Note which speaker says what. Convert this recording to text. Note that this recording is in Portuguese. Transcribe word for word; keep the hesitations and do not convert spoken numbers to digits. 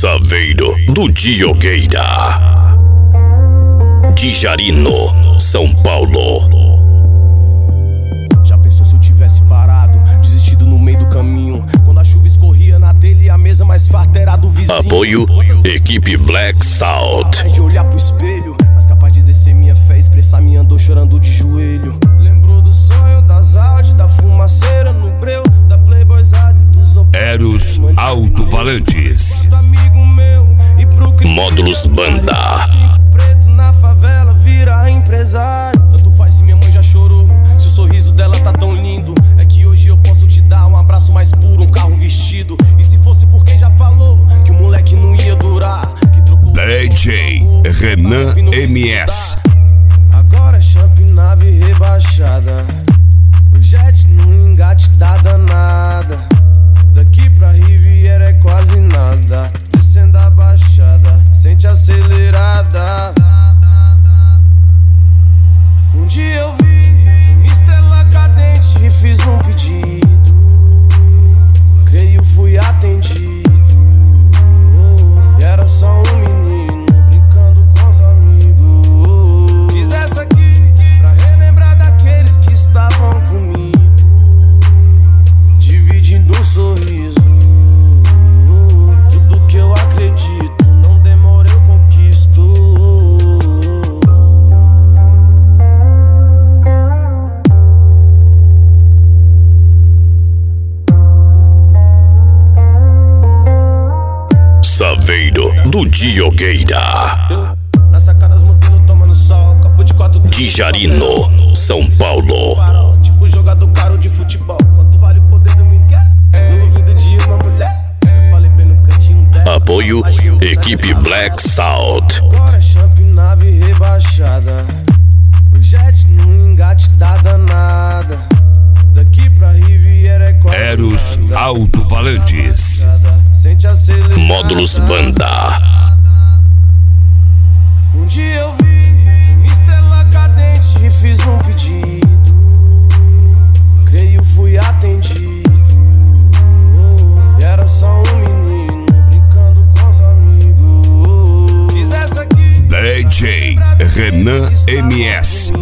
Speaker 1: Saveiro do Diogueira, de Jarino, São Paulo.
Speaker 2: Já pensou se eu tivesse parado, desistido no meio do caminho, quando a chuva escorria na telha e a mesa mais farta era do vizinho?
Speaker 1: Apoio Equipe Black Sound.
Speaker 2: Capaz de olhar pro espelho, mas capaz de exercer minha fé, expressar minha dor chorando de joelho. Lembrou do sonho, das altas, da fumaceira no breu, da playboyzada e dos
Speaker 1: Eros Alto-Valantes. Módulos Banda.
Speaker 2: Preto na favela vira empresário. Tanto faz se minha mãe já chorou, se o sorriso dela tá tão lindo. É que hoje eu posso te dar um abraço mais puro, um carro vestido. E se fosse por quem já falou que o moleque não ia durar, que trocou
Speaker 1: D J Renan M S.
Speaker 2: Agora é champ nave rebaixada, o jet no engate dá danada. Daqui pra Riviera é quase nada, descendo a baixada, sente acelerada. Um dia eu vi uma estrela cadente e fiz um pedido, creio fui atendido. E era só um menino brincando com os amigos. Fiz essa aqui pra relembrar daqueles que estavam comigo, dividindo um sorriso. Tudo que eu acredito, não demora eu conquisto.
Speaker 1: Saveiro do Diogueira,
Speaker 2: Na sacada as modelos tomando sol, copo de quatro
Speaker 1: de Jarino, São Paulo.
Speaker 2: farol, tipo jogador caro de futebol. Quanto vale o poder do Miguel? No ouvido de uma mulher. Eu falei bem no cantinho dela.
Speaker 1: Apoio Equipe Black Sound.
Speaker 2: Agora é champ nave rebaixada, o jet no engate dá danada. Daqui pra Riviera é quase
Speaker 1: Eros
Speaker 2: nada.
Speaker 1: Alto-Valantes.
Speaker 2: Sente acelerada.
Speaker 1: Módulos Banda.
Speaker 2: Um dia eu vi uma estrela cadente e fiz um pedido, creio fui atendido. E era só um menino brincando com os amigos. Fiz essa aqui
Speaker 1: D J Renan M S.